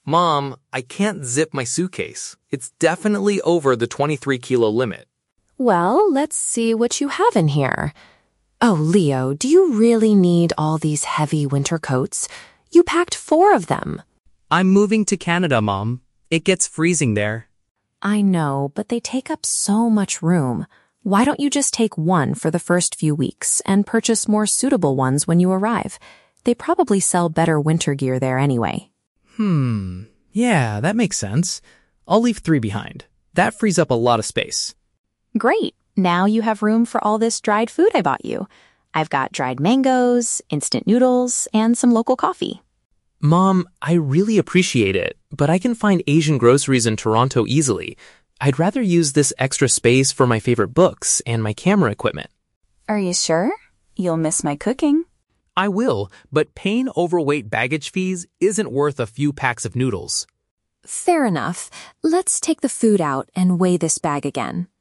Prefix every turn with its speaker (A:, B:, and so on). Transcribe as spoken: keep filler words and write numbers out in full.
A: Mom, I can't zip my suitcase. It's definitely over the twenty-three kilo limit.
B: Well, let's see what you have in here. Oh, Leo, do you really need all these heavy winter coats? You packed four of them.
C: I'm moving to Canada, Mom. It gets freezing there.
B: I know, but they take up so much room. Why don't you just take one for the first few weeks and purchase more suitable ones when you arrive? They probably sell better winter gear there anyway.
C: Hmm. Yeah, that makes sense. I'll leave three behind. That frees up a lot of space.
D: Great. Now you have room for all this dried food I bought you. I've got dried mangoes, instant noodles, and some local coffee.
A: Mom, I really appreciate it, but I can find Asian groceries in Toronto easily. I'd rather use this extra space for my favorite books and my camera equipment.
D: Are you sure? You'll miss my cooking.
A: I will, but paying overweight baggage fees isn't worth a few packs of noodles.
B: Fair enough. Let's take the food out and weigh this bag again.